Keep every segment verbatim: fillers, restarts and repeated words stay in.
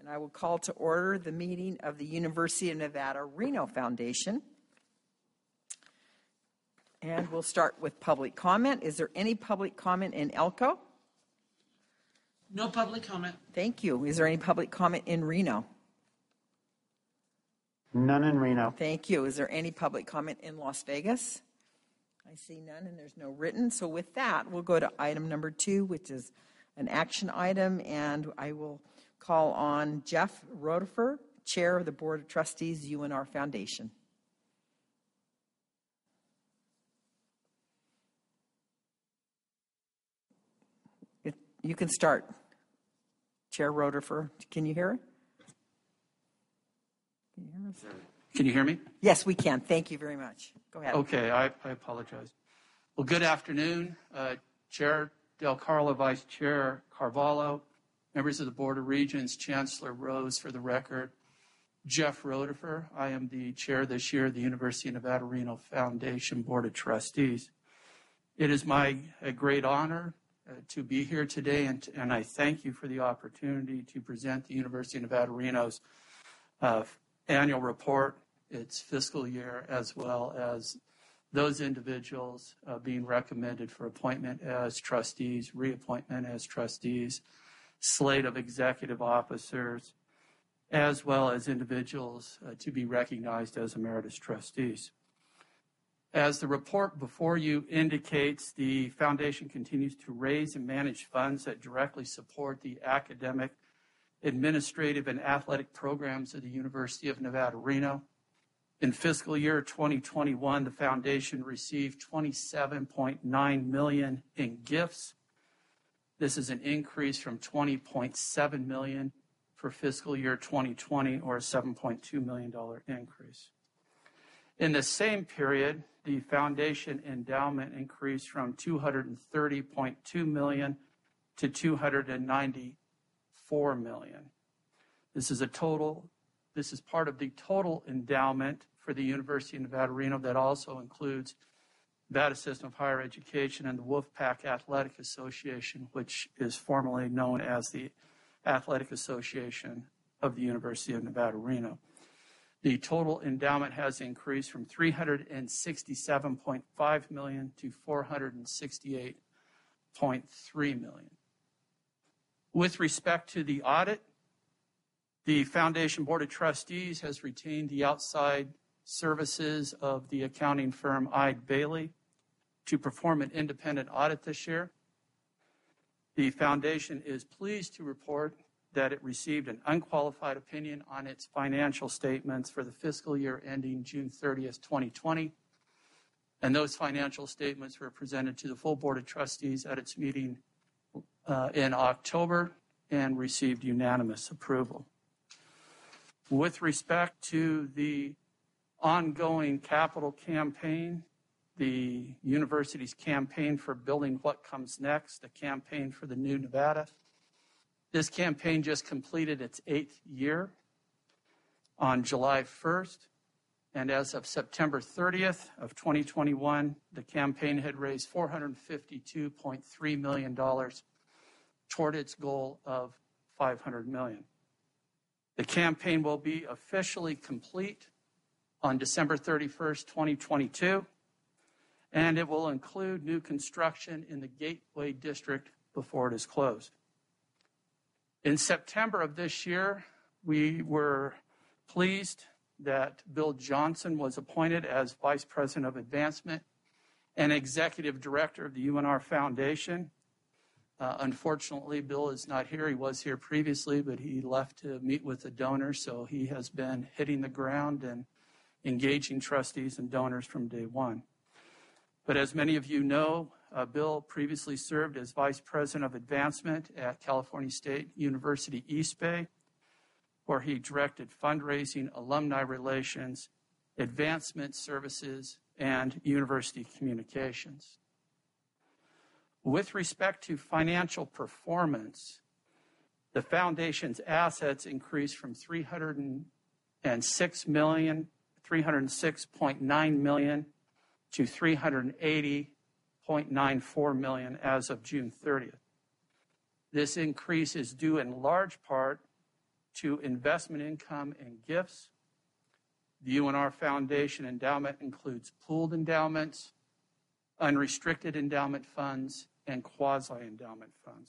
And I will call to order the meeting of the University of Nevada, Reno Foundation. And we'll start with public comment. Is there any public comment in Elko? No public comment. Thank you. Is there any public comment in Reno? None in Reno. Thank you. Is there any public comment in Las Vegas? I see none, and there's no written. So with that, we'll go to item number two, which is an action item, and I will call on Jeff Roedifer, Chair of the Board of Trustees, U N R Foundation. It, you can start. Chair Roedifer, can you hear it? Can you hear us? Can you hear me? Yes, we can. Thank you very much. Go ahead. Okay, I, I apologize. Well, good afternoon, uh, Chair Del Carlo, Vice Chair Carvalho, members of the Board of Regents, Chancellor Rose, for the record, Jeff Roedifer. I am the chair this year of the University of Nevada, Reno Foundation Board of Trustees. It is my a great honor uh, to be here today, and, and I thank you for the opportunity to present the University of Nevada, Reno's uh, annual report, its fiscal year, as well as those individuals uh, being recommended for appointment as trustees, reappointment as trustees, slate of executive officers, as well as individuals uh, to be recognized as emeritus trustees. As the report before you indicates, the foundation continues to raise and manage funds that directly support the academic, administrative, and athletic programs of the University of Nevada, Reno. In fiscal year twenty twenty-one, the foundation received twenty-seven point nine million dollars in gifts. This is an increase from twenty point seven million dollars for fiscal year twenty twenty, or a seven point two million dollars increase. In the same period, the foundation endowment increased from two hundred thirty point two million dollars to two hundred ninety-four million dollars. This is a total This is part of the total endowment for the University of Nevada, Reno that also includes Nevada System of Higher Education and the Wolfpack Athletic Association, which is formerly known as the Athletic Association of the University of Nevada, Reno. The total endowment has increased from three hundred sixty-seven point five million dollars to four hundred sixty-eight point three million dollars. With respect to the audit, the Foundation Board of Trustees has retained the outside services of the accounting firm Eide Bailly to perform an independent audit this year. The Foundation is pleased to report that it received an unqualified opinion on its financial statements for the fiscal year ending June thirtieth, twenty twenty. And those financial statements were presented to the full Board of Trustees at its meeting uh, in October and received unanimous approval. With respect to the ongoing capital campaign, the university's campaign for building what comes next, the campaign for the new Nevada, this campaign just completed its eighth year on July first, and as of September thirtieth of twenty twenty-one, the campaign had raised four hundred fifty-two point three million dollars toward its goal of five hundred million dollars. The campaign will be officially complete on December thirty-first, twenty twenty-two, and it will include new construction in the Gateway District before it is closed. In September of this year, we were pleased that Bill Johnson was appointed as Vice President of Advancement and Executive Director of the U N R Foundation. Uh, unfortunately, Bill is not here. He was here previously, but he left to meet with the donors, so he has been hitting the ground and engaging trustees and donors from day one. But as many of you know, uh, Bill previously served as Vice President of Advancement at California State University East Bay, where he directed fundraising, alumni relations, advancement services, and university communications. With respect to financial performance, the foundation's assets increased from three hundred six million dollars, three hundred six point nine million dollars to three hundred eighty point nine four million dollars as of June thirtieth. This increase is due in large part to investment income and gifts. The U N R Foundation endowment includes pooled endowments, unrestricted endowment funds, and quasi-endowment funds.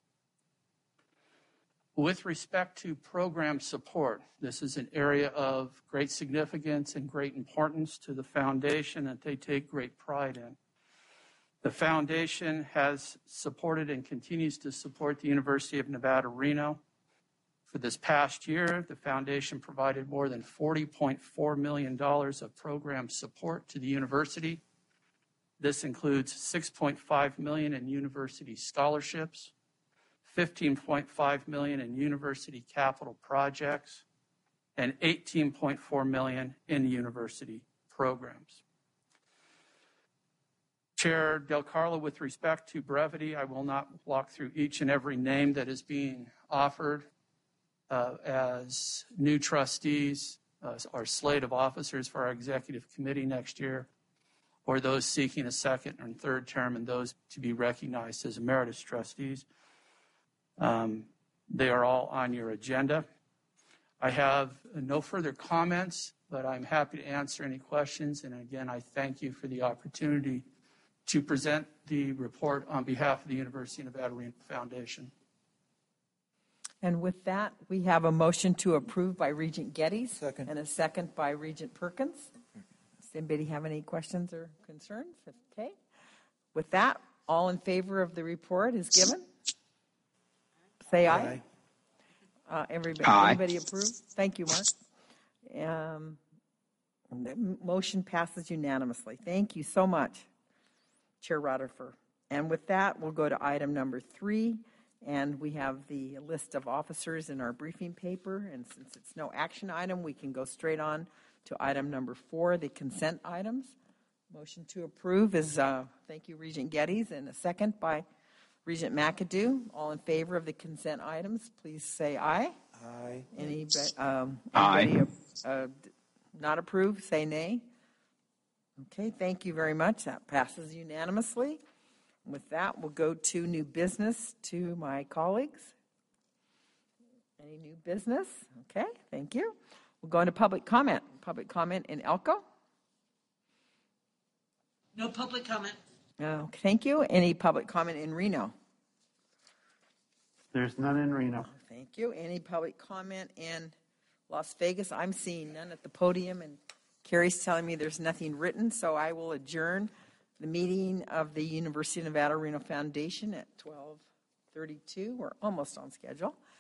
With respect to program support, this is an area of great significance and great importance to the foundation that they take great pride in. The foundation has supported and continues to support the University of Nevada, Reno. For this past year, the foundation provided more than forty point four million dollars of program support to the university. This includes six point five million dollars in university scholarships, fifteen point five million dollars in university capital projects, and eighteen point four million dollars in university programs. Chair Del Carlo, with respect to brevity, I will not walk through each and every name that is being offered uh, as new trustees, uh, our slate of officers for our executive committee next year, or those seeking a second and third term, and those to be recognized as emeritus trustees. Um, they are all on your agenda. I have no further comments, but I'm happy to answer any questions. And again, I thank you for the opportunity to present the report on behalf of the University of Nevada, Reno Foundation. And with that, we have a motion to approve by Regent Geddes. Second. And a second by Regent Perkins. Does anybody have any questions or concerns? Okay. With that, all in favor of the report is given. Say aye. Aye. Uh, everybody, Aye. Anybody approve? Thank you, Mark. Um, the motion passes unanimously. Thank you so much, Chair Rutherford. And with that, we'll go to item number three. And we have the list of officers in our briefing paper. And since it's no action item, we can go straight on to item number four, the consent items. Motion to approve is, uh, thank you, Regent Geddes, and a second by Regent McAdoo. All in favor of the consent items, please say aye. Aye. Any, um, Aye. anybody uh, not approved, say nay. Okay, thank you very much. That passes unanimously. With that, we'll go to new business to my colleagues. Any new business? Okay, thank you. We'll go into public comment. Public comment in Elko. No public comment. Oh, thank you. Any public comment in Reno? There's none in Reno. Thank you. Any public comment in Las Vegas? I'm seeing none at the podium, and Carrie's telling me there's nothing written, so I will adjourn the meeting of the University of Nevada, Reno Foundation at twelve thirty-two. We're almost on schedule.